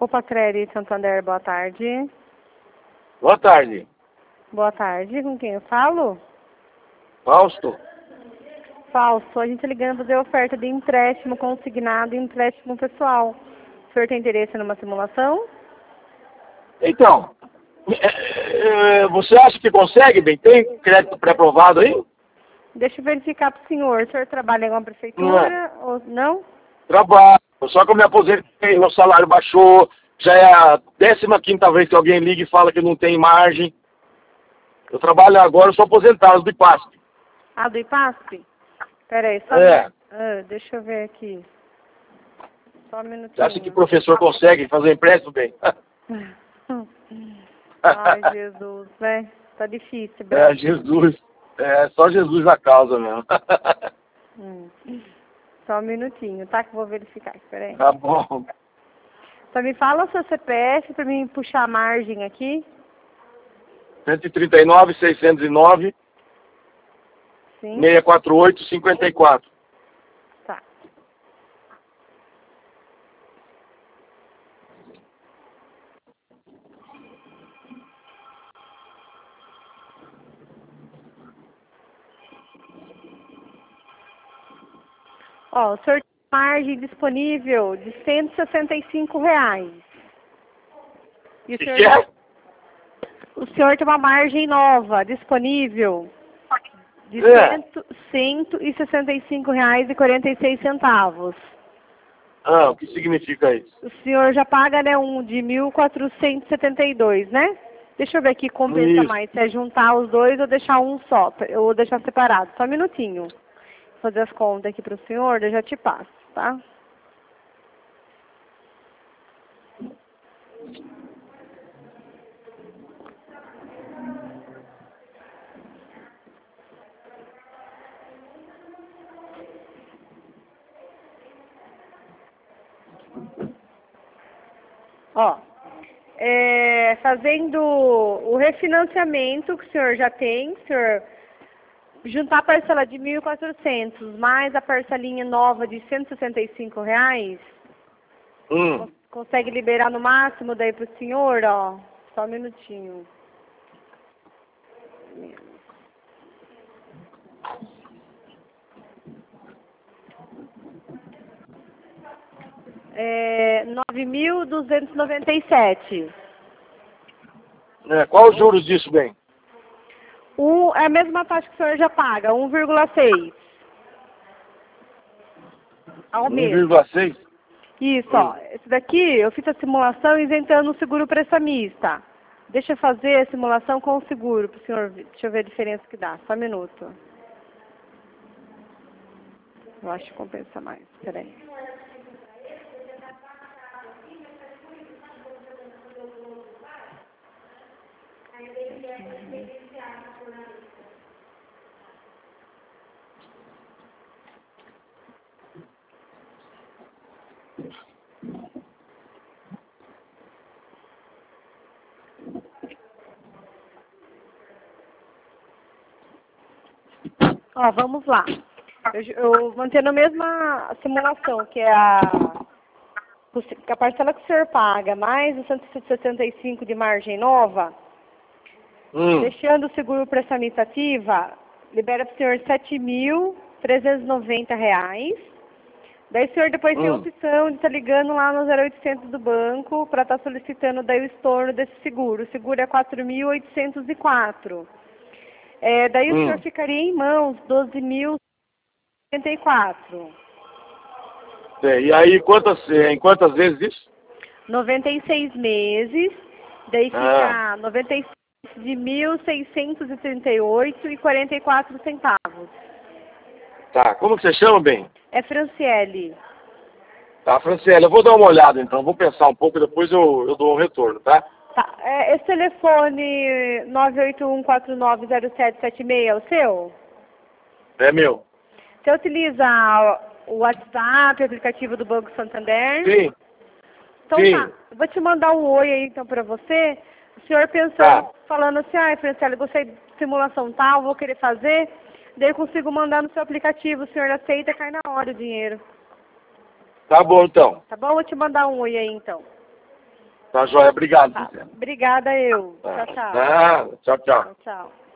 Copa Crédito Santander, boa tarde. Boa tarde. Boa tarde, com quem eu falo? Fausto. Fausto, a gente tá ligando para fazer oferta de empréstimo consignado e empréstimo pessoal. O senhor tem interesse numa simulação? Então, você acha que consegue, bem? Tem crédito pré-aprovado aí? Deixa eu verificar para o senhor. O senhor trabalha em alguma prefeitura ou não? Trabalho, só que eu me aposentei, meu salário baixou, já é a 15ª vez que alguém liga e fala que não tem margem. Eu trabalho agora, eu sou aposentado do IPASP. Ah, do IPASP? Pera aí, só deixa eu ver aqui. Só um minutinho. Você acha que o professor consegue fazer empréstimo, bem? Ai, Jesus, né? Tá difícil, Brasil. Jesus. É, só Jesus na causa mesmo. Só um minutinho, tá? Que eu vou verificar. Espera aí. Tá bom. Só me fala o seu CPF pra mim puxar a margem aqui. 139, 609, Sim. 648, 54. Tá. Ó, o senhor tem margem disponível de R$165. E o senhor, o senhor tem uma margem nova disponível de R$165,46. Ah, o que significa isso? O senhor já paga, né, um de 1.472, né? Deixa eu ver aqui, compensa mais, se é juntar os dois ou deixar um só, ou deixar separado. Só um minutinho. Vou fazer as contas aqui para o senhor, eu já te passo, tá? Ó, fazendo o refinanciamento que o senhor já tem, o senhor juntar a parcela de 1.400 mais a parcelinha nova de R$165, consegue liberar no máximo daí pro senhor, ó. Só um minutinho. É 9.297. Qual os juros disso, bem? É a mesma taxa que o senhor já paga, 1,6. Ao mês. 1,6? Isso, ó. Esse daqui, eu fiz a simulação isentando o seguro prestamista. Deixa eu fazer a simulação com o seguro pro senhor. Deixa eu ver a diferença que dá. Só um minuto. Eu acho que compensa mais. Peraí. Ó, vamos lá. Eu mantendo a mesma simulação, que é a parcela que o senhor paga, mais os 165 de margem nova, deixando o seguro prestamista ativa, libera para o senhor R$7.390. Daí o senhor depois tem a opção de estar ligando lá no 0800 do banco para estar solicitando daí o estorno desse seguro. O seguro é 4.804. Daí o senhor ficaria em mãos 12.074. E aí, em quantas vezes isso? 96 meses, daí fica 96 de 1.638,44. Tá, como que você chama, bem? É Franciele. Tá, Franciele, eu vou dar uma olhada então, vou pensar um pouco e depois eu dou um retorno, tá? Tá, esse telefone 981490776 é o seu? É meu. Você utiliza o WhatsApp, o aplicativo do Banco Santander? Sim. Então tá, eu vou te mandar um oi aí então pra você. O senhor pensando, falando assim, Franciele, gostei de simulação tal, vou querer fazer. Daí eu consigo mandar no seu aplicativo, o senhor aceita, cai na hora o dinheiro. Tá bom então. Tá bom? Vou te mandar um oi aí então. Tá joia, obrigado. Tá. Obrigada eu. Tá. Tchau, tchau. Ah, tchau, tchau. Tchau, tchau.